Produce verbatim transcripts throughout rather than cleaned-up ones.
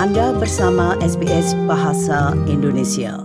Anda bersama S B S Bahasa Indonesia.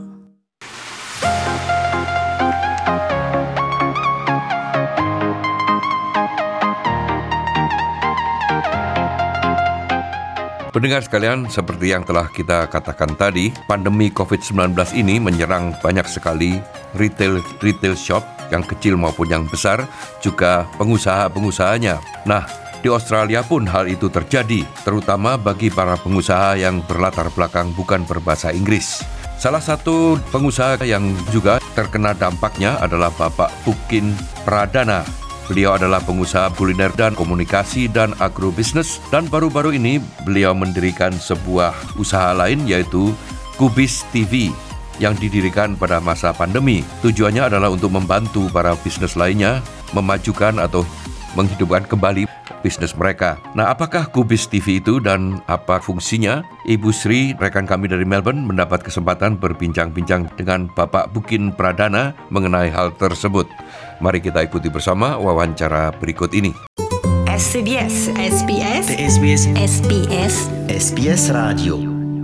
Pendengar sekalian, seperti yang telah kita katakan tadi, pandemi covid sembilan belas ini menyerang banyak sekali retail retail shop yang kecil maupun yang besar, juga pengusaha-pengusahanya. Nah, di Australia pun hal itu terjadi, terutama bagi para pengusaha yang berlatar belakang bukan berbahasa Inggris. Salah satu pengusaha yang juga terkena dampaknya adalah Bapak Bukin Pradana. Beliau adalah pengusaha kuliner dan komunikasi dan agrobisnis, dan baru-baru ini beliau mendirikan sebuah usaha lain yaitu Kubis T V yang didirikan pada masa pandemi. Tujuannya adalah untuk membantu para bisnis lainnya memajukan atau menghidupkan kembali bisnis mereka. Nah, apakah Kubis T V itu dan apa fungsinya? Ibu Sri, rekan kami dari Melbourne, mendapat kesempatan berbincang-bincang dengan Bapak Bukin Pradana mengenai hal tersebut. Mari kita ikuti bersama wawancara berikut ini. S B S, S B S, S B S, S B S, S B S Radio.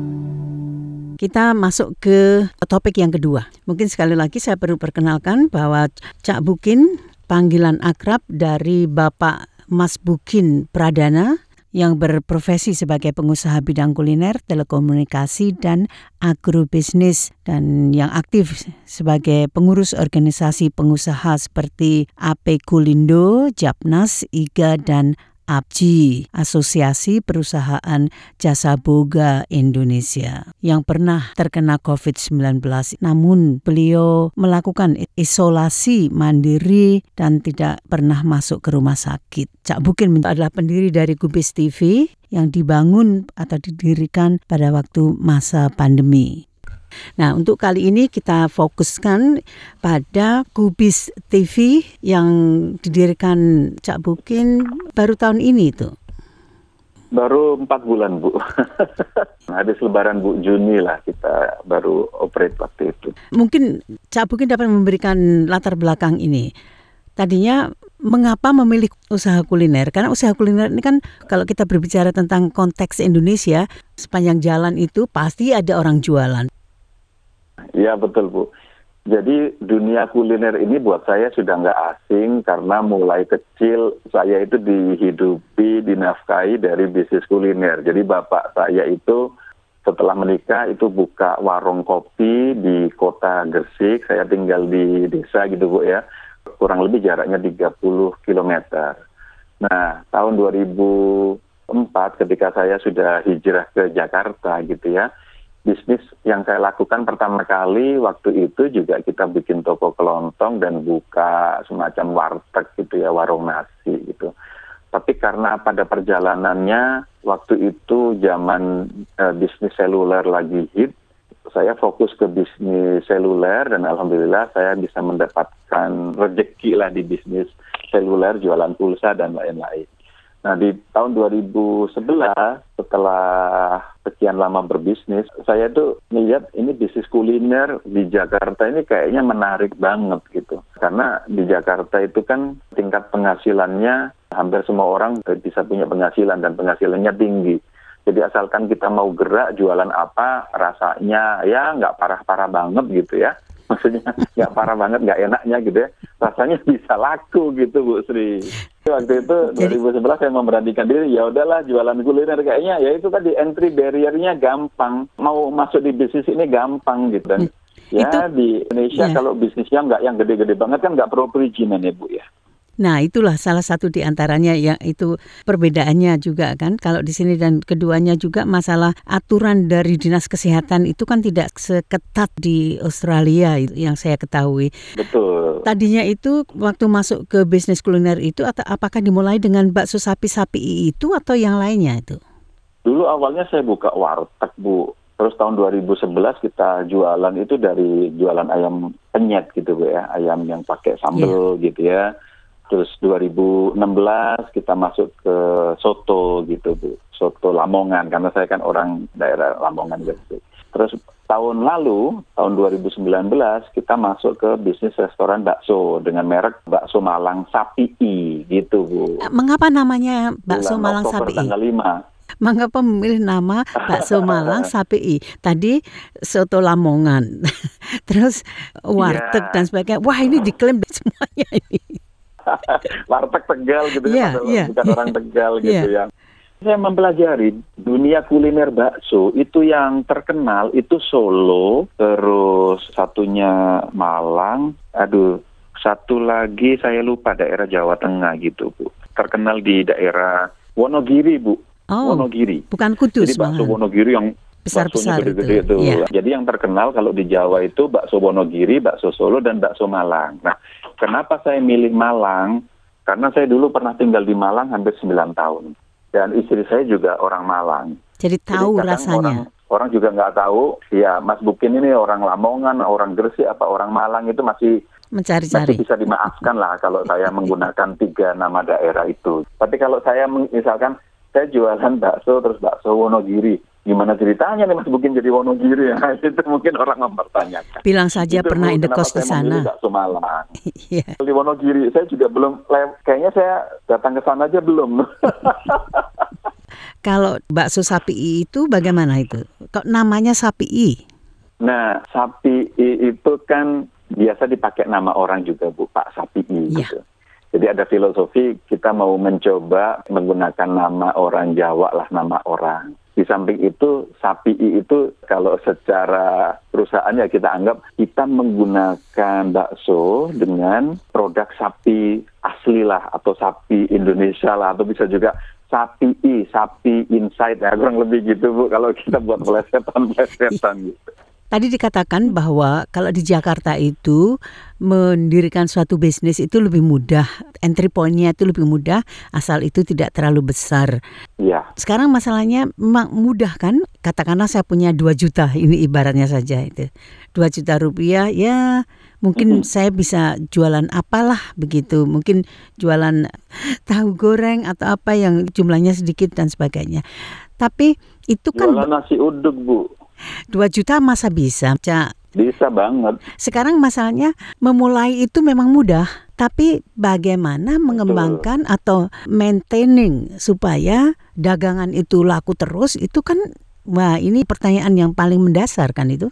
Kita masuk ke topik yang kedua. Mungkin sekali lagi saya perlu perkenalkan bahwa Cak Bukin, panggilan akrab dari Bapak Mas Bukin Pradana yang berprofesi sebagai pengusaha bidang kuliner, telekomunikasi, dan agrobisnis, dan yang aktif sebagai pengurus organisasi pengusaha seperti A P Kulindo, Japnas, I G A, dan A P J I, Asosiasi Perusahaan Jasa Boga Indonesia, yang pernah terkena covid sembilan belas. Namun beliau melakukan isolasi mandiri dan tidak pernah masuk ke rumah sakit. Cak Bukin adalah pendiri dari Kubis T V yang dibangun atau didirikan pada waktu masa pandemi. Nah, untuk kali ini kita fokuskan pada Kubis T V yang didirikan Cak Bukin baru tahun ini itu. Baru empat bulan, Bu. Habis lebaran, Bu, Juni lah kita baru operate waktu itu. Mungkin Cak Bukin dapat memberikan latar belakang ini. Tadinya mengapa memilih usaha kuliner? Karena usaha kuliner ini kan kalau kita berbicara tentang konteks Indonesia, sepanjang jalan itu pasti ada orang jualan. Ya, betul, Bu. Jadi dunia kuliner ini buat saya sudah nggak asing karena mulai kecil saya itu dihidupi, dinafkahi dari bisnis kuliner. Jadi bapak saya itu setelah menikah itu buka warung kopi di kota Gresik. Saya tinggal di desa gitu, Bu, ya. Kurang lebih jaraknya tiga puluh kilometer. Nah, tahun dua ribu empat ketika saya sudah hijrah ke Jakarta gitu ya, bisnis yang saya lakukan pertama kali waktu itu juga kita bikin toko kelontong dan buka semacam warteg gitu ya, warung nasi gitu. Tapi karena pada perjalanannya waktu itu zaman eh, bisnis seluler lagi hit, saya fokus ke bisnis seluler dan alhamdulillah saya bisa mendapatkan rezeki lah di bisnis seluler, jualan pulsa dan lain-lain. Nah, di tahun dua ribu sebelas setelah sekian lama berbisnis, saya tuh melihat ini bisnis kuliner di Jakarta ini kayaknya menarik banget gitu. Karena di Jakarta itu kan tingkat penghasilannya hampir semua orang bisa punya penghasilan dan penghasilannya tinggi. Jadi asalkan kita mau gerak jualan apa, rasanya ya nggak parah-parah banget gitu ya. Maksudnya nggak parah banget, nggak enaknya gitu ya. Rasanya bisa laku gitu, Bu Sri. Waktu itu dua ribu sebelas saya memberanikan diri, ya udahlah jualan kuliner kayaknya ya itu tadi entry barrier-nya gampang. Mau masuk di bisnis ini gampang gitu. Dan ya itu, di Indonesia ya, kalau bisnisnya nggak yang gede-gede banget kan nggak perlu perizinan ya, Bu ya. Nah, itulah salah satu di antaranya yang itu perbedaannya juga kan. Kalau di sini dan keduanya juga masalah aturan dari Dinas Kesehatan itu kan tidak seketat di Australia yang saya ketahui. Betul. Tadinya itu waktu masuk ke bisnis kuliner itu atau apakah dimulai dengan bakso sapi-sapi itu atau yang lainnya itu? Dulu awalnya saya buka warteg, Bu. Terus tahun dua ribu sebelas kita jualan itu dari jualan ayam penyet gitu, Bu ya. Ayam yang pakai sambal yeah. gitu ya. Terus dua ribu enam belas kita masuk ke soto gitu, Bu. Soto Lamongan, karena saya kan orang daerah Lamongan gitu. Terus tahun lalu, tahun dua ribu sembilan belas, kita masuk ke bisnis restoran bakso dengan merek Bakso Malang Sapi I gitu, Bu. Mengapa namanya Bakso Bulan Malang Oktober Sapi I? tanggal lima. Mengapa memilih nama bakso Malang Sapi I? Tadi soto Lamongan, terus warteg Ya. dan sebagainya. Wah, ini diklaim semuanya ini. Warteg Tegal gitu Iya, ya, iya, bukan iya. orang Tegal Iya. gitu ya. Saya mempelajari dunia kuliner bakso itu yang terkenal itu Solo, terus satunya Malang, aduh, satu lagi saya lupa daerah Jawa Tengah gitu, Bu. Terkenal di daerah Wonogiri, Bu. Oh, Wonogiri. bukan Kudus Jadi bakso malahan. Wonogiri yang Besar-besar baksonya gede-gede itu. itu. Iya. Jadi yang terkenal kalau di Jawa itu bakso Wonogiri, bakso Solo, dan bakso Malang. Nah, kenapa saya milih Malang? Karena saya dulu pernah tinggal di Malang hampir sembilan tahun. Dan istri saya juga orang Malang. Jadi tahu Jadi kadang rasanya. Orang, orang juga nggak tahu, ya Mas Bukin ini orang Lamongan, orang Gresik, apa orang Malang itu masih Mencari-cari. masih bisa dimaafkan lah kalau saya menggunakan tiga nama daerah itu. Tapi kalau saya meng- misalkan saya jualan bakso terus bakso Wonogiri, gimana ceritanya nih Mas Bukin jadi Wonogiri? Nah, itu mungkin orang mempertanyakan. Bilang saja Itu, pernah Bu, indekos kenapa di saya memilih sana. bakso Malang. Iya. Di Wonogiri, saya juga belum, lew- kayaknya saya datang ke sana aja belum. Kalau bakso Sapi I itu bagaimana itu? Kok namanya Sapi I? Nah, Sapi I itu kan biasa dipakai nama orang juga, Bu, Pak Sapi I Iya. gitu. Jadi ada filosofi kita mau mencoba menggunakan nama orang Jawa lah, nama orang. Di samping itu, Sapi I itu kalau secara perusahaan ya kita anggap kita menggunakan bakso dengan produk sapi asli lah, atau sapi Indonesia lah, atau bisa juga Sapi I, Sapi Inside, ya kurang lebih gitu, Bu, kalau kita buat pelesetan-pelesetan gitu. Tadi dikatakan bahwa kalau di Jakarta itu mendirikan suatu bisnis itu lebih mudah, entry point-nya itu lebih mudah, asal itu tidak terlalu besar. Iya. Sekarang masalahnya memang mudah kan? Katakanlah saya punya dua juta, ini ibaratnya saja itu. dua juta rupiah, ya mungkin Mm-mm. saya bisa jualan apalah begitu. Mungkin jualan tahu goreng atau apa yang jumlahnya sedikit dan sebagainya. Tapi itu kan Jualan nasi uduk, Bu. dua juta masa bisa, Cak? Bisa banget. Sekarang masalahnya memulai itu memang mudah, tapi bagaimana mengembangkan atau maintaining supaya dagangan itu laku terus, itu kan, wah ini pertanyaan yang paling mendasar kan itu.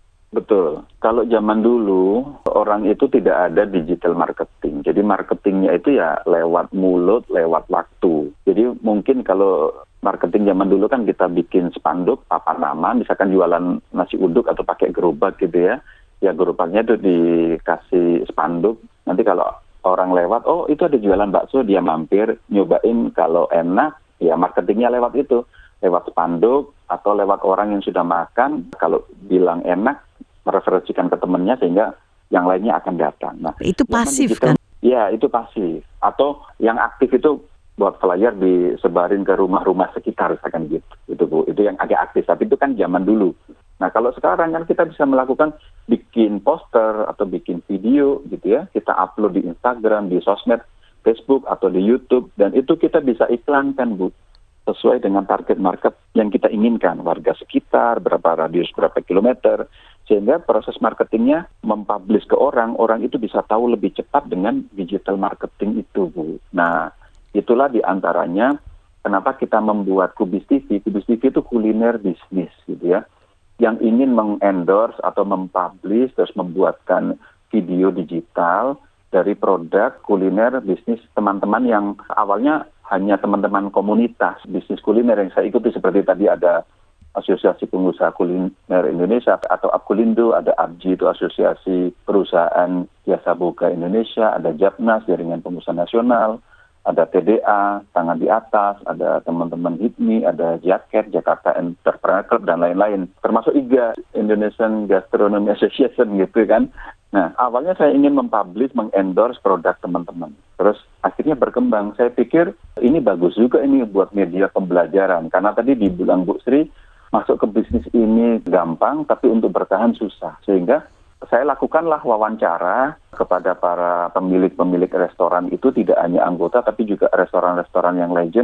Betul. Kalau zaman dulu, orang itu tidak ada digital marketing. Jadi marketingnya itu ya lewat mulut, lewat waktu. Jadi mungkin kalau marketing zaman dulu kan kita bikin spanduk, papan nama, misalkan jualan nasi uduk atau pakai gerobak gitu ya. Ya gerobaknya itu dikasih spanduk. Nanti kalau orang lewat, oh itu ada jualan bakso, dia mampir, nyobain, kalau enak, ya marketingnya lewat itu. Lewat spanduk atau lewat orang yang sudah makan, kalau bilang enak, mereferensikan ke temannya sehingga yang lainnya akan datang. Nah, Itu zaman pasif digital- kan? Ya, itu pasif. Atau yang aktif itu buat flyer disebarin ke rumah-rumah sekitar, misalkan gitu. Itu Bu, itu yang agak aktif. Tapi itu kan zaman dulu. Nah, kalau sekarang kan kita bisa melakukan bikin poster atau bikin video gitu ya. Kita upload di Instagram, di sosmed, Facebook atau di YouTube, dan itu kita bisa iklankan, Bu, sesuai dengan target market yang kita inginkan, warga sekitar, berapa radius, berapa kilometer, sehingga proses marketingnya mempublish ke orang, orang itu bisa tahu lebih cepat dengan digital marketing itu, Bu. Nah, itulah diantaranya kenapa kita membuat Kubis T V. Kubis T V itu kuliner bisnis, gitu ya, yang ingin mengendorse atau mempublish, terus membuatkan video digital dari produk kuliner bisnis teman-teman yang awalnya hanya teman-teman komunitas bisnis kuliner yang saya ikuti, seperti tadi ada Asosiasi Pengusaha Kuliner Indonesia atau Apkulindo, ada A B J I, itu Asosiasi Perusahaan Jasa Boga Indonesia, ada Japnas, Jaringan Pengusaha Nasional, ada T D A, Tangan di Atas, ada teman-teman H I P M I, ada Jaket, Jakarta Entrepreneur Club, dan lain-lain. Termasuk I G A, Indonesian Gastronomy Association gitu kan. Nah, awalnya saya ingin mempublish, mengendorse produk teman-teman. Terus akhirnya berkembang. Saya pikir ini bagus juga ini buat media pembelajaran. Karena tadi dibilang Bu Sri, masuk ke bisnis ini gampang, tapi untuk bertahan susah. Sehingga saya lakukanlah wawancara kepada para pemilik-pemilik restoran itu, tidak hanya anggota, tapi juga restoran-restoran yang legend,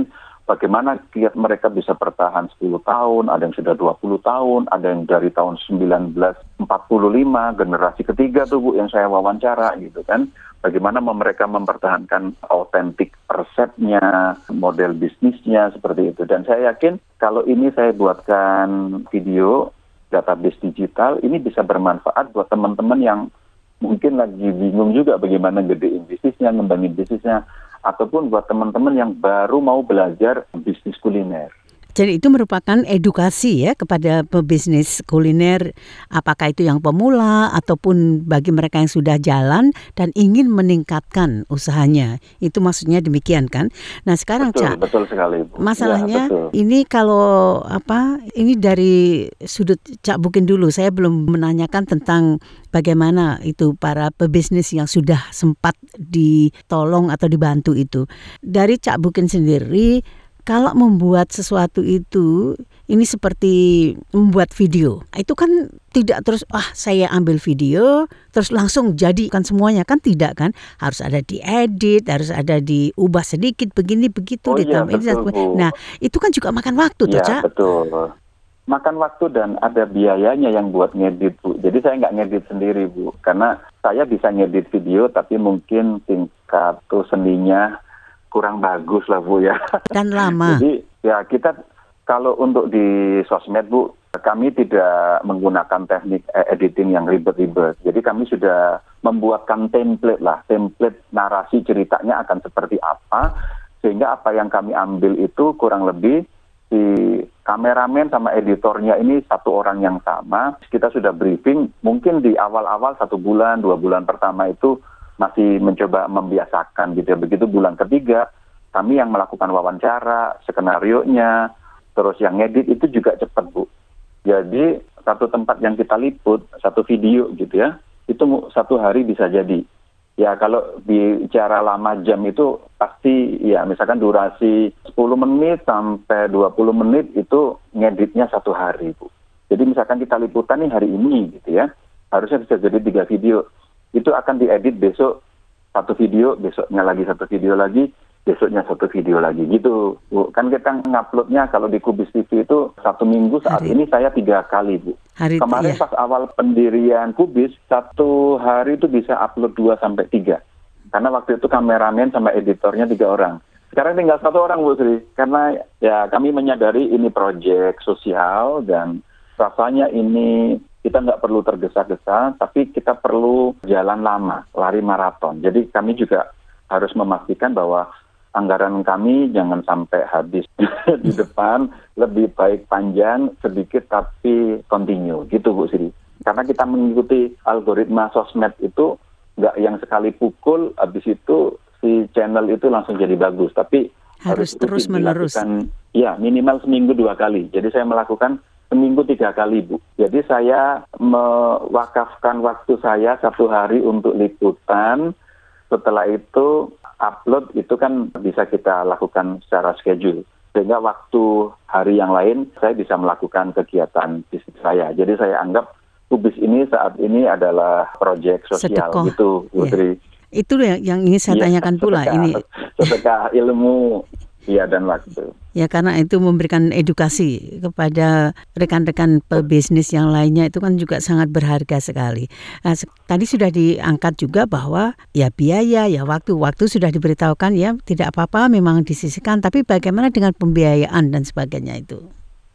bagaimana kiat mereka bisa bertahan sepuluh tahun, ada yang sudah dua puluh tahun, ada yang dari tahun sembilan belas empat puluh lima, generasi ketiga tuh Bu yang saya wawancara gitu kan. Bagaimana mereka mempertahankan autentik resepnya, model bisnisnya seperti itu. Dan saya yakin kalau ini saya buatkan video, database digital, ini bisa bermanfaat buat teman-teman yang mungkin lagi bingung juga bagaimana gedein bisnisnya, ngembangin bisnisnya, ataupun buat teman-teman yang baru mau belajar bisnis kuliner. Jadi itu merupakan edukasi ya kepada pebisnis kuliner, apakah itu yang pemula ataupun bagi mereka yang sudah jalan dan ingin meningkatkan usahanya. Itu maksudnya demikian kan? Nah sekarang betul, Cak, betul sekali, Bu. masalahnya Ya, ini kalau apa? Ini dari sudut Cak Bukin dulu. Saya belum menanyakan tentang bagaimana itu para pebisnis yang sudah sempat ditolong atau dibantu itu. Dari Cak Bukin sendiri, kalau membuat sesuatu itu, ini seperti membuat video. Itu kan tidak terus, ah saya ambil video, terus langsung jadikan semuanya. Kan tidak kan? Harus ada diedit, harus ada diubah sedikit, begini, begitu. Oh iya, betul, Bu. Nah, itu kan juga makan waktu tuh, Iya, Cak. betul. Makan waktu dan ada biayanya yang buat ngedit, Bu. Jadi saya nggak ngedit sendiri, Bu. Karena saya bisa ngedit video, tapi mungkin tingkat tuh seninya kurang bagus lah Bu ya. Dan lama. Jadi ya kita kalau untuk di sosmed Bu, kami tidak menggunakan teknik editing yang ribet-ribet. Jadi kami sudah membuatkan template lah, template narasi ceritanya akan seperti apa, sehingga apa yang kami ambil itu kurang lebih si kameramen sama editornya ini satu orang yang sama. Kita sudah briefing, mungkin di awal-awal satu bulan, dua bulan pertama itu masih mencoba membiasakan gitu ya. Begitu bulan ketiga, kami yang melakukan wawancara, skenario-nya, terus yang ngedit itu juga cepat Bu. Jadi satu tempat yang kita liput, satu video gitu ya, itu satu hari bisa jadi. Ya kalau bicara lama jam itu pasti ya misalkan durasi sepuluh menit sampai dua puluh menit itu ngeditnya satu hari Bu. Jadi misalkan kita liputan nih hari ini gitu ya, harusnya bisa jadi tiga video. Itu akan diedit besok satu video, besoknya lagi satu video lagi, besoknya satu video lagi gitu Bu. Kan kita nguploadnya kalau di Kubis T V itu satu minggu, saat hari ini saya tiga kali Bu. Hari, Kemarin iya. Pas awal pendirian Kubis, satu hari itu bisa upload dua sampai tiga. Karena waktu itu kameramen sama editornya tiga orang. Sekarang tinggal satu orang Bu Sri. Karena ya kami menyadari ini proyek sosial dan rasanya ini kita nggak perlu tergesa-gesa, tapi kita perlu jalan lama, lari maraton. Jadi kami juga harus memastikan bahwa anggaran kami jangan sampai habis di depan, lebih baik panjang, sedikit tapi continue, gitu Bu Sri. Karena kita mengikuti algoritma sosmed itu nggak yang sekali pukul, habis itu si channel itu langsung jadi bagus, tapi harus, harus terus menerus. Ya minimal seminggu dua kali. Jadi saya melakukan seminggu tiga kali Bu. Jadi saya mewakafkan waktu saya satu hari untuk liputan. Setelah itu upload itu kan bisa kita lakukan secara schedule. Sehingga waktu hari yang lain saya bisa melakukan kegiatan bisnis saya. Jadi saya anggap Kubis ini saat ini adalah proyek sosial. Sedekah. Gitu Putri. Ya. Itu yang ingin saya ya, tanyakan pula. Sedekah, ini sedekah ilmu. Iya dan waktu. Ya karena itu memberikan edukasi kepada rekan-rekan pebisnis yang lainnya itu kan juga sangat berharga sekali. Nah, tadi sudah diangkat juga bahwa ya biaya, ya waktu, waktu sudah diberitahukan ya tidak apa-apa memang disisihkan, tapi bagaimana dengan pembiayaan dan sebagainya itu?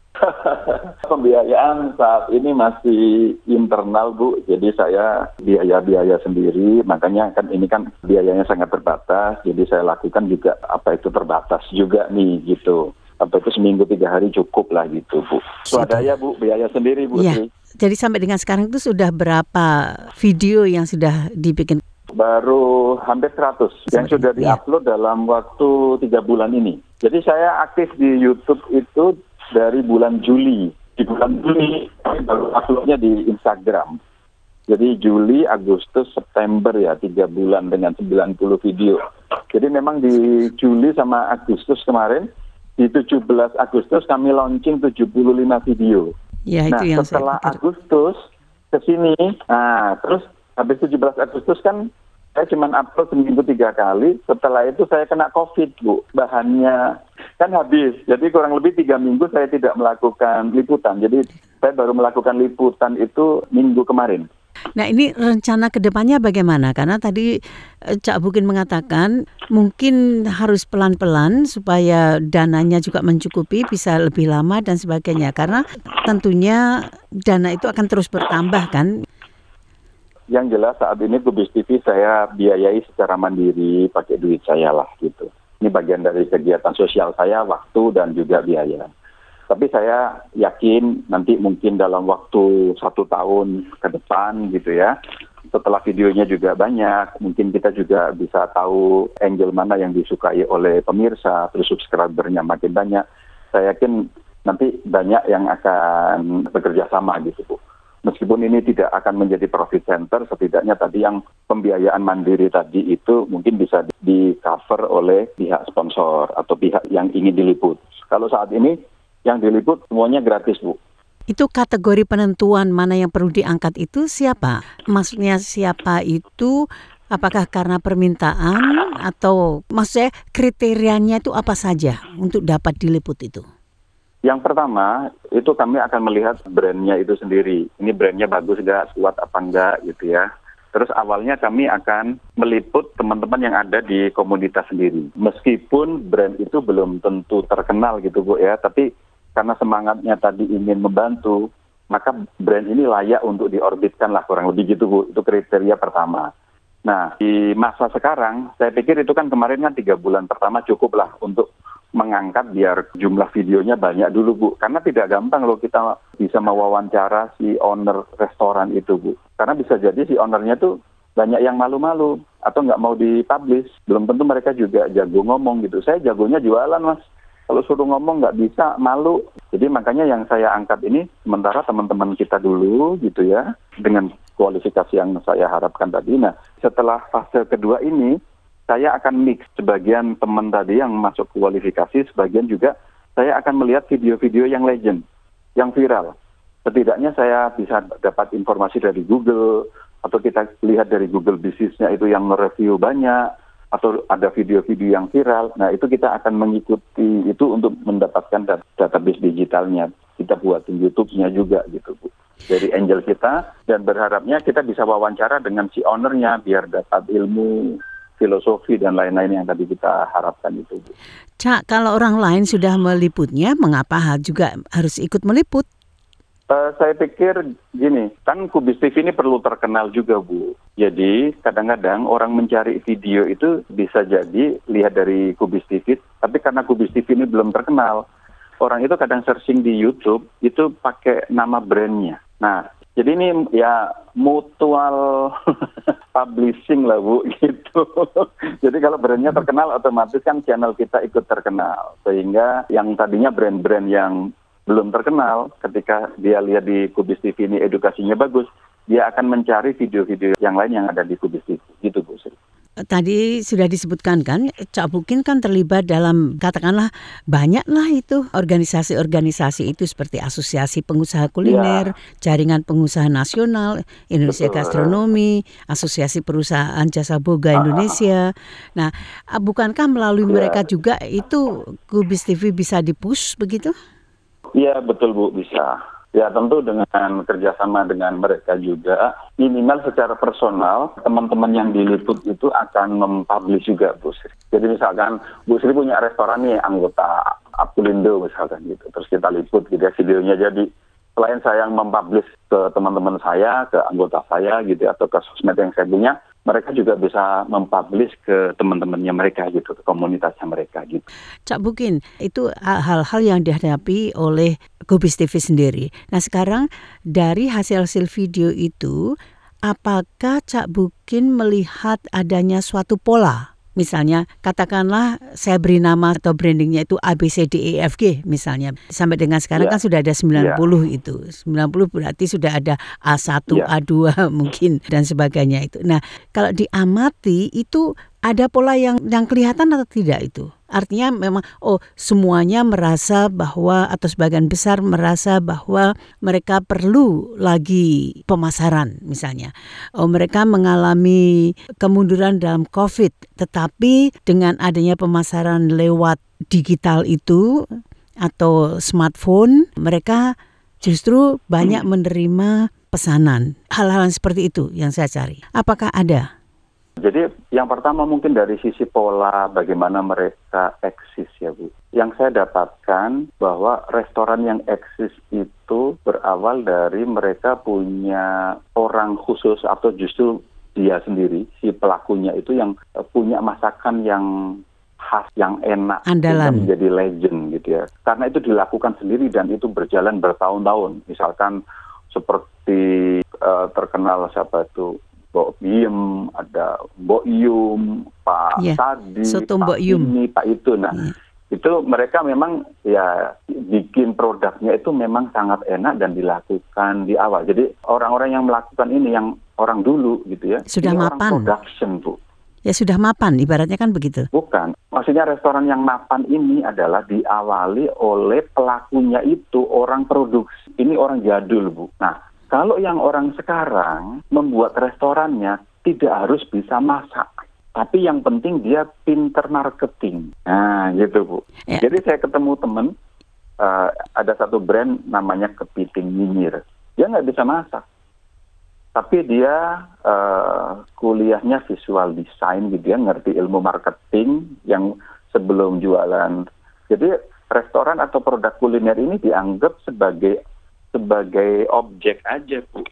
Pembiayaan saat ini masih internal Bu, jadi saya biaya-biaya sendiri, makanya kan ini kan biayanya sangat terbatas, jadi saya lakukan juga apa itu terbatas juga nih gitu. Apa itu seminggu tiga hari cukup lah gitu Bu. Swadaya Bu, biaya sendiri Bu. Ya, jadi sampai dengan sekarang itu sudah berapa video yang sudah dibikin? Baru hampir seratus yang sudah diupload ya. Dalam waktu tiga bulan ini. Jadi saya aktif di YouTube itu dari bulan Juli. Di bulan Juli kami baru uploadnya di Instagram. Jadi Juli, Agustus, September ya, tiga bulan dengan sembilan puluh video. Jadi memang di Juli sama Agustus kemarin, di tujuh belas Agustus kami launching tujuh puluh lima video. Ya, itu nah yang setelah saya Agustus ke sini, nah terus habis tujuh belas Agustus kan saya cuma upload seminggu tiga kali. Setelah itu saya kena COVID Bu. Bahannya kan habis. Jadi kurang lebih tiga minggu saya tidak melakukan liputan. Jadi saya baru melakukan liputan itu minggu kemarin. Nah ini rencana kedepannya bagaimana? Karena tadi eh, Cak Bukin mengatakan mungkin harus pelan-pelan supaya dananya juga mencukupi, bisa lebih lama dan sebagainya. Karena tentunya dana itu akan terus bertambah kan? Yang jelas saat ini Kubis T V saya biayai secara mandiri, pakai duit saya lah gitu. Ini bagian dari kegiatan sosial saya, waktu dan juga biaya. Tapi saya yakin nanti mungkin dalam waktu satu tahun ke depan gitu ya, setelah videonya juga banyak, mungkin kita juga bisa tahu angle mana yang disukai oleh pemirsa, terus subscribernya makin banyak. Saya yakin nanti banyak yang akan bekerja sama gitu Bu. Meskipun ini tidak akan menjadi profit center, setidaknya tadi yang pembiayaan mandiri tadi itu mungkin bisa di-cover oleh pihak sponsor atau pihak yang ingin diliput. Kalau saat ini yang diliput semuanya gratis, Bu. Itu kategori penentuan mana yang perlu diangkat itu siapa? Maksudnya siapa itu? Apakah karena permintaan atau maksudnya kriterianya itu apa saja untuk dapat diliput itu? Yang pertama, itu kami akan melihat brandnya itu sendiri. Ini brandnya bagus nggak, kuat apa enggak gitu ya. Terus awalnya kami akan meliput teman-teman yang ada di komunitas sendiri. Meskipun brand itu belum tentu terkenal gitu Bu ya, tapi karena semangatnya tadi ingin membantu, maka brand ini layak untuk diorbitkan lah kurang lebih gitu Bu. Itu kriteria pertama. Nah, di masa sekarang, saya pikir itu kan kemarin kan tiga bulan pertama cukup lah untuk mengangkat biar jumlah videonya banyak dulu Bu. Karena tidak gampang loh kita bisa mewawancara si owner restoran itu Bu. Karena bisa jadi si ownernya tuh banyak yang malu-malu atau nggak mau dipublish. Belum tentu mereka juga jago ngomong gitu. Saya jagonya jualan Mas. Kalau suruh ngomong nggak bisa, malu. Jadi makanya yang saya angkat ini sementara teman-teman kita dulu gitu ya. Dengan kualifikasi yang saya harapkan tadi. Nah setelah fase kedua ini, saya akan mix sebagian teman tadi yang masuk kualifikasi, sebagian juga saya akan melihat video-video yang legend, yang viral. Setidaknya saya bisa dapat informasi dari Google, atau kita lihat dari Google bisnisnya itu yang nge-review banyak, atau ada video-video yang viral. Nah itu kita akan mengikuti itu untuk mendapatkan database digitalnya. Kita buatin YouTube-nya juga gitu Bu. Dari angel kita, dan berharapnya kita bisa wawancara dengan si ownernya biar dapat ilmu, filosofi dan lain-lain yang tadi kita harapkan itu. Cak, kalau orang lain sudah meliputnya, mengapa juga harus ikut meliput? Uh, saya pikir gini, kan Kubis T V ini perlu terkenal juga Bu. Jadi kadang-kadang orang mencari video itu bisa jadi lihat dari Kubis T V, tapi karena Kubis T V ini belum terkenal, orang itu kadang searching di YouTube itu pakai nama brandnya. Nah, jadi ini ya mutual publishing lah Bu gitu. Jadi kalau brandnya terkenal otomatis kan channel kita ikut terkenal. Sehingga yang tadinya brand-brand yang belum terkenal ketika dia lihat di Kubis T V ini edukasinya bagus, dia akan mencari video-video yang lain yang ada di Kubis T V. Gitu Bu Sri. Tadi sudah disebutkan kan, Cak Bukin kan terlibat dalam katakanlah banyaklah itu organisasi-organisasi itu seperti Asosiasi Pengusaha Kuliner, ya. Jaringan Pengusaha Nasional, Indonesia Betul. Gastronomi, Asosiasi Perusahaan Jasa Boga Indonesia. Nah, bukankah melalui ya. mereka juga itu Kubis T V bisa di-push begitu? Iya betul Bu, bisa. Ya tentu dengan kerjasama dengan mereka juga, minimal secara personal, teman-teman yang diliput itu akan mempublish juga Bu Sri. Jadi misalkan Bu Sri punya restoran nih, anggota Apulindo misalkan gitu, terus kita liput gitu ya videonya. Jadi selain saya mempublish ke teman-teman saya, ke anggota saya gitu, atau ke sosmed yang saya punya, mereka juga bisa mempublish ke teman-temannya mereka gitu, ke komunitasnya mereka gitu. Cak Bukin, itu hal-hal yang dihadapi oleh Kubis T V sendiri. Nah sekarang dari hasil-hasil video itu, apakah Cak Bukin melihat adanya suatu pola? Misalnya katakanlah saya beri nama atau brandingnya itu A B C D E F G misalnya. Sampai dengan sekarang ya. kan sudah ada sembilan puluh ya. itu. sembilan puluh berarti sudah ada A satu, ya. A dua mungkin dan sebagainya itu. Nah kalau diamati itu ada pola yang yang kelihatan atau tidak itu? Artinya memang oh semuanya merasa bahwa atau sebagian besar merasa bahwa mereka perlu lagi pemasaran misalnya. Oh mereka mengalami kemunduran dalam COVID, tetapi dengan adanya pemasaran lewat digital itu atau smartphone, mereka justru banyak menerima pesanan. Hal-hal seperti itu yang saya cari. Apakah ada? Jadi yang pertama mungkin dari sisi pola bagaimana mereka eksis ya Bu. Yang saya dapatkan bahwa restoran yang eksis itu berawal dari mereka punya orang khusus atau justru dia sendiri, si pelakunya itu yang punya masakan yang khas, yang enak, andalan, menjadi legend gitu ya. Karena itu dilakukan sendiri dan itu berjalan bertahun-tahun. Misalkan seperti uh, terkenal siapa itu Mbok Biem, ada Mbok Yum, Pak yeah. Sadi, Soto Pak Mbok Yum. ini, Pak itu. Nah, yeah. itu mereka memang ya bikin produknya itu memang sangat enak dan dilakukan di awal. Jadi orang-orang yang melakukan ini yang orang dulu gitu ya. Sudah ini mapan. Orang production, Bu. Ya sudah mapan, ibaratnya kan begitu. Bukan. Maksudnya restoran yang mapan ini adalah diawali oleh pelakunya itu orang produksi. Ini orang jadul, Bu. Nah, kalau yang orang sekarang membuat restorannya tidak harus bisa masak. Tapi yang penting dia pinter marketing. Nah gitu Bu. Ya. Jadi saya ketemu teman, uh, ada satu brand namanya Kepiting Nyinyir. Dia nggak bisa masak. Tapi dia uh, kuliahnya visual design gitu ya, ngerti ilmu marketing yang sebelum jualan. Jadi restoran atau produk kuliner ini dianggap sebagai sebagai objek aja Bu,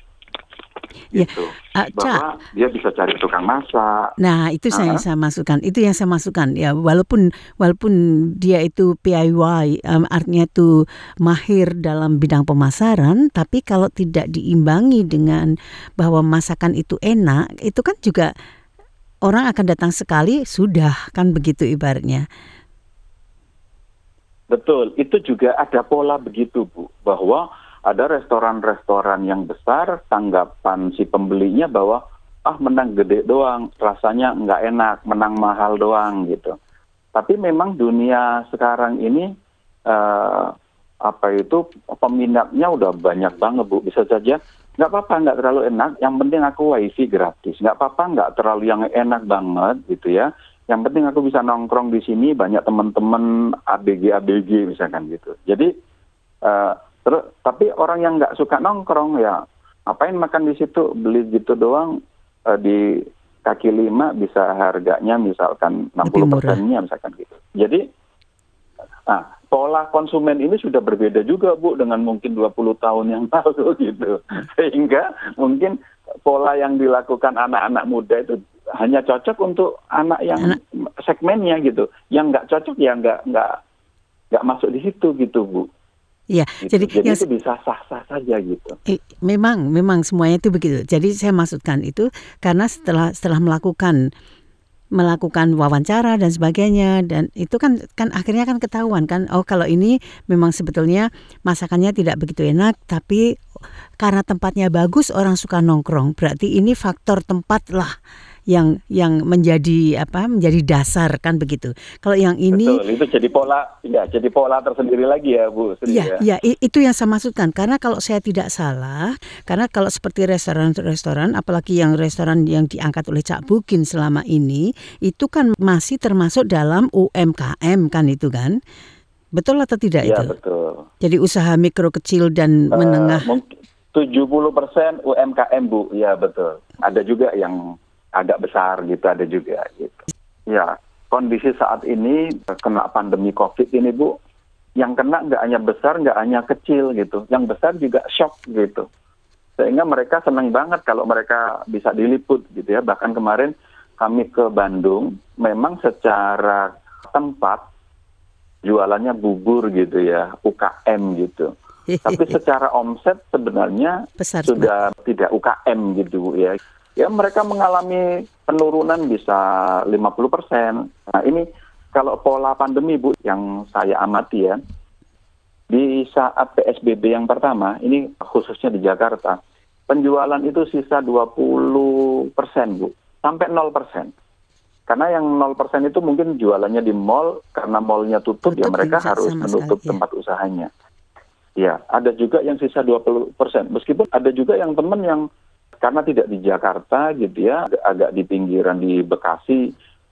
gitu. Ya, uh, bahwa Cak, dia bisa cari tukang masak. Nah itu uh-huh. saya saya masukkan, itu yang saya masukkan ya walaupun walaupun dia itu P I Y, um, artinya itu mahir dalam bidang pemasaran, tapi kalau tidak diimbangi dengan bahwa masakan itu enak, itu kan juga orang akan datang sekali sudah kan begitu ibaratnya. Betul, itu juga ada pola begitu Bu, bahwa ada restoran-restoran yang besar, tanggapan si pembelinya bahwa ah menang gede doang, rasanya nggak enak, menang mahal doang gitu. Tapi memang dunia sekarang ini uh, apa itu peminatnya udah banyak banget Bu. Bisa saja nggak apa-apa nggak terlalu enak, yang penting aku wifi gratis. Nggak apa-apa nggak terlalu yang enak banget gitu ya. Yang penting aku bisa nongkrong di sini, banyak teman-teman A B G A B G misalkan gitu. Jadi uh, terus tapi orang yang nggak suka nongkrong ya ngapain makan di situ, beli gitu doang, uh, di kaki lima bisa harganya misalkan enam puluh persennya misalkan gitu. Jadi nah, pola konsumen ini sudah berbeda juga Bu dengan mungkin dua puluh tahun yang lalu gitu. Sehingga mungkin pola yang dilakukan anak-anak muda itu hanya cocok untuk anak yang anak. segmennya gitu. Yang nggak cocok ya nggak nggak nggak masuk di situ gitu Bu. Iya, gitu. jadi, jadi yang, itu bisa sah-sah saja gitu. Eh, memang, memang semuanya itu begitu. Jadi saya maksudkan itu karena setelah setelah melakukan melakukan wawancara dan sebagainya, dan itu kan kan akhirnya kan ketahuan kan, oh kalau ini memang sebetulnya masakannya tidak begitu enak, tapi karena tempatnya bagus orang suka nongkrong. Berarti ini faktor tempat lah yang yang menjadi apa menjadi dasar kan begitu. Kalau yang ini betul, itu jadi pola ya jadi pola tersendiri lagi ya Bu. Iya, ya, itu yang saya maksudkan. Karena kalau saya tidak salah, karena kalau seperti restoran-restoran, apalagi yang restoran yang diangkat oleh Cak Bukin selama ini, itu kan masih termasuk dalam U M K M kan itu kan. Betul atau tidak ya, itu? Betul. Jadi usaha mikro kecil dan uh, menengah. Mungkin tujuh puluh persen U M K M Bu. Ya betul. Ada juga yang agak besar gitu, ada juga gitu. Ya, kondisi saat ini kena pandemi COVID ini Bu, yang kena nggak hanya besar, nggak hanya kecil gitu, yang besar juga shock gitu. Sehingga mereka senang banget kalau mereka bisa diliput gitu ya. Bahkan kemarin kami ke Bandung, memang secara tempat jualannya bubur gitu ya, U K M gitu. Tapi secara omset sebenarnya besar, sudah besar. Tidak U K M gitu Bu ya. Ya mereka mengalami penurunan bisa lima puluh persen. Nah ini kalau pola pandemi Bu yang saya amati ya, di saat P S B B yang pertama, ini khususnya di Jakarta, penjualan itu sisa dua puluh persen Bu, sampai nol persen. Karena yang nol persen itu mungkin jualannya di mall, karena mallnya tutup, Tutup, ya mereka bisa harus sama menutup sekali, ya. tempat usahanya. Ya, ada juga yang sisa dua puluh persen. Meskipun ada juga yang teman yang karena tidak di Jakarta gitu ya, agak, agak di pinggiran di Bekasi,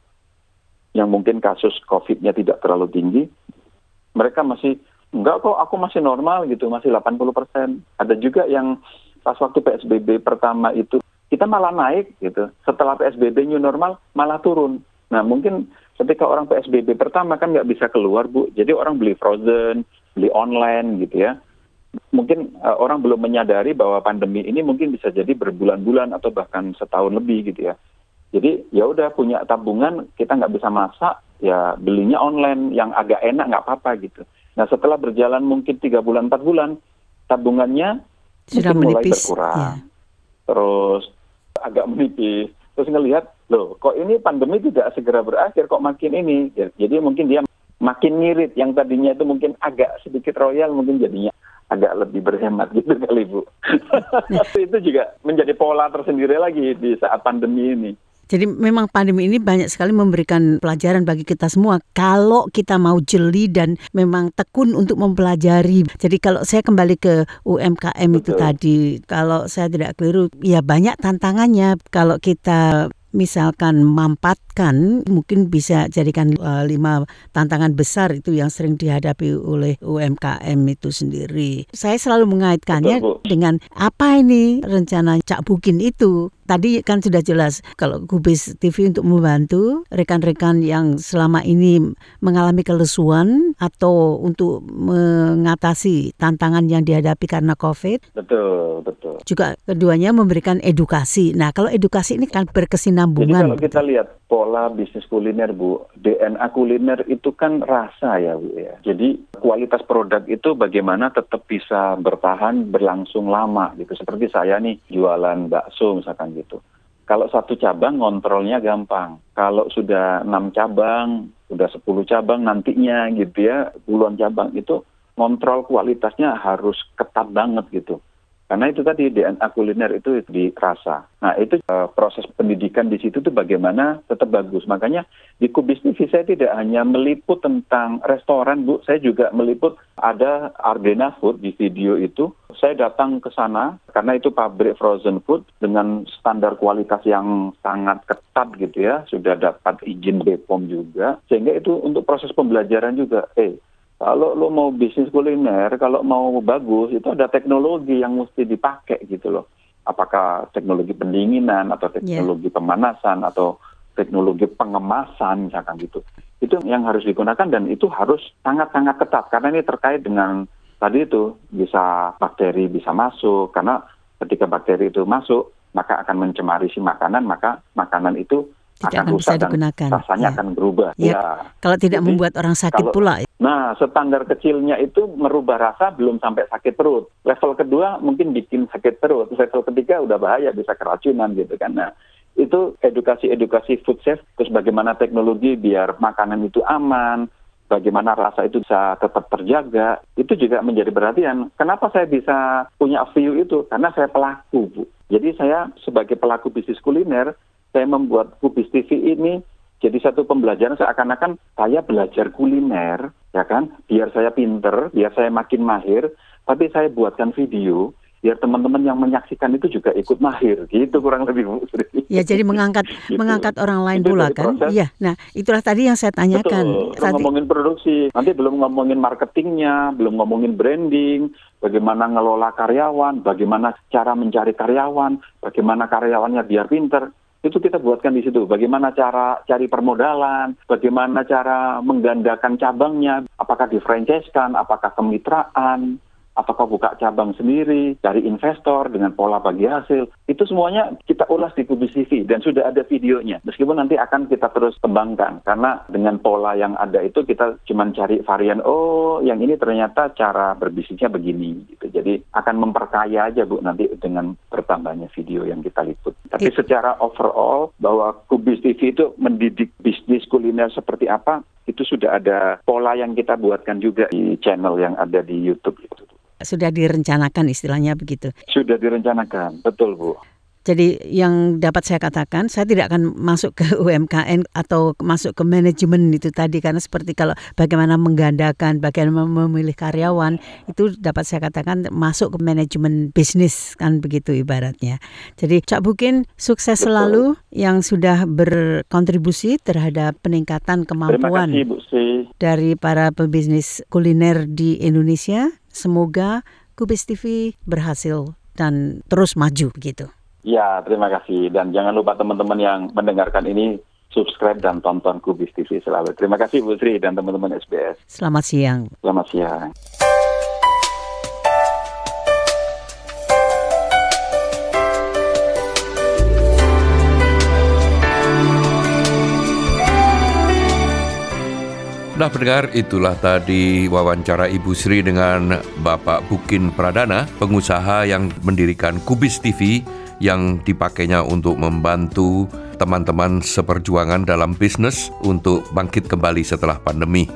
yang mungkin kasus COVID-nya tidak terlalu tinggi, mereka masih, enggak kok aku masih normal gitu, masih delapan puluh persen. Ada juga yang pas waktu P S B B pertama itu, kita malah naik gitu. Setelah P S B B new normal malah turun. Nah mungkin ketika orang P S B B pertama kan nggak bisa keluar Bu, jadi orang beli frozen, beli online gitu ya. Mungkin uh, orang belum menyadari bahwa pandemi ini mungkin bisa jadi berbulan-bulan atau bahkan setahun lebih gitu ya. Jadi ya udah punya tabungan, kita nggak bisa masak, ya belinya online yang agak enak nggak apa-apa gitu. Nah setelah berjalan mungkin tiga bulan empat bulan, tabungannya Sudah mungkin mulai menipis, berkurang. ya. Terus agak menipis, terus ngelihat, loh kok ini pandemi tidak segera berakhir, kok makin ini. Jadi mungkin dia makin ngirit, yang tadinya itu mungkin agak sedikit royal, mungkin jadinya agak lebih berhemat gitu kali Bu. Itu juga menjadi pola tersendiri lagi di saat pandemi ini. Jadi memang pandemi ini banyak sekali memberikan pelajaran bagi kita semua kalau kita mau jeli dan memang tekun untuk mempelajari. Jadi kalau saya kembali ke U M K M itu Betul. tadi, kalau saya tidak keliru, ya banyak tantangannya. Kalau kita misalkan mampatkan, mungkin bisa jadikan uh, lima tantangan besar itu yang sering dihadapi oleh U M K M itu sendiri. Saya selalu mengaitkannya Betul, Bu. dengan apa ini rencana Cak Bukin itu. Tadi kan sudah jelas kalau Kubis T V untuk membantu rekan-rekan yang selama ini mengalami kelesuan atau untuk mengatasi tantangan yang dihadapi karena COVID. Betul, betul. Juga keduanya memberikan edukasi. Nah, kalau edukasi ini kan Jadi berkesinambungan. kalau kita lihat pola bisnis kuliner Bu, D N A kuliner itu kan rasa ya Bu ya. Jadi kualitas produk itu bagaimana tetap bisa bertahan berlangsung lama gitu. Seperti saya nih jualan bakso misalkan gitu. Kalau satu cabang ngontrolnya gampang. Kalau sudah enam cabang, sudah sepuluh cabang nantinya gitu ya, puluhan cabang itu ngontrol kualitasnya harus ketat banget gitu. Karena itu tadi D N A kuliner itu dirasa. Nah itu uh, proses pendidikan di situ tuh bagaimana tetap bagus. Makanya di Kubis T V saya tidak hanya meliput tentang restoran Bu, saya juga meliput ada Ardena Food di video itu. Saya datang ke sana karena itu pabrik frozen food dengan standar kualitas yang sangat ketat gitu ya. Sudah dapat izin B P O M juga. Sehingga itu untuk proses pembelajaran juga. Eh Kalau lo mau bisnis kuliner, kalau mau bagus, itu ada teknologi yang mesti dipakai gitu loh. Apakah teknologi pendinginan, atau teknologi yeah. pemanasan, atau teknologi pengemasan, misalkan gitu. Itu yang harus digunakan dan itu harus sangat-sangat ketat. Karena ini terkait dengan tadi itu, bisa bakteri bisa masuk. Karena ketika bakteri itu masuk, maka akan mencemari si makanan, maka makanan itu tidak akan akan rusak bisa digunakan. Dan rasanya ya. akan berubah. Ya. Ya. Kalau tidak Jadi, membuat orang sakit kalau, pula. Nah, standar kecilnya itu merubah rasa belum sampai sakit perut. Level kedua mungkin bikin sakit perut. Level ketiga udah bahaya, bisa keracunan gitu kan. Nah, itu edukasi-edukasi food safe, terus bagaimana teknologi biar makanan itu aman, bagaimana rasa itu bisa tetap terjaga, itu juga menjadi perhatian. Kenapa saya bisa punya view itu? Karena saya pelaku, Bu. Jadi saya sebagai pelaku bisnis kuliner, saya membuat Kubis T V ini jadi satu pembelajaran seakan-akan saya belajar kuliner, ya kan? Biar saya pinter, biar saya makin mahir, tapi saya buatkan video, biar teman-teman yang menyaksikan itu juga ikut mahir, gitu kurang lebih Bu. Ya, jadi mengangkat gitu. mengangkat orang lain itu pula kan? Iya. Nah, itulah tadi yang saya tanyakan. Betul. Belum ngomongin produksi, nanti belum ngomongin marketingnya, belum ngomongin branding, bagaimana ngelola karyawan, bagaimana cara mencari karyawan, bagaimana karyawannya biar pinter. Itu kita buatkan di situ. Bagaimana cara cari permodalan, bagaimana cara menggandakan cabangnya, apakah di-franchise-kan, apakah kemitraan, apakah buka cabang sendiri, cari investor dengan pola bagi hasil. Itu semuanya kita ulas di Kubis T V dan sudah ada videonya. Meskipun nanti akan kita terus kembangkan. Karena dengan pola yang ada itu kita cuma cari varian, oh yang ini ternyata cara berbisnisnya begini. Gitu. Jadi akan memperkaya aja Bu nanti dengan bertambahnya video yang kita liput. Tapi secara overall bahwa Kubis T V itu mendidik bisnis kuliner seperti apa, itu sudah ada pola yang kita buatkan juga di channel yang ada di YouTube itu. Sudah direncanakan istilahnya begitu. Sudah direncanakan, betul Bu. Jadi yang dapat saya katakan, saya tidak akan masuk ke U M K N atau masuk ke manajemen itu tadi, karena seperti kalau bagaimana menggandakan, bagaimana memilih karyawan, itu dapat saya katakan masuk ke manajemen bisnis, kan begitu ibaratnya. Jadi Cak Bukin, sukses Betul. selalu yang sudah berkontribusi terhadap peningkatan kemampuan Terima kasih Bu Sri. dari para pebisnis kuliner di Indonesia. Semoga Kubis T V berhasil dan terus maju begitu. Ya, terima kasih. Dan jangan lupa teman-teman yang mendengarkan ini, subscribe dan tonton Kubis T V selalu. Terima kasih Bu Sri dan teman-teman S B S. Selamat siang. Selamat siang. Nah pendengar, itulah tadi wawancara Ibu Sri dengan Bapak Bukin Pradana, pengusaha yang mendirikan Kubis T V yang dipakainya untuk membantu teman-teman seperjuangan dalam bisnis untuk bangkit kembali setelah pandemi.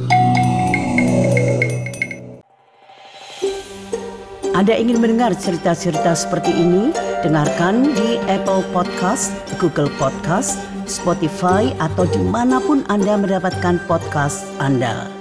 Anda ingin mendengar cerita-cerita seperti ini? Dengarkan di Apple Podcast, Google Podcast, Spotify, atau dimanapun Anda mendapatkan podcast Anda.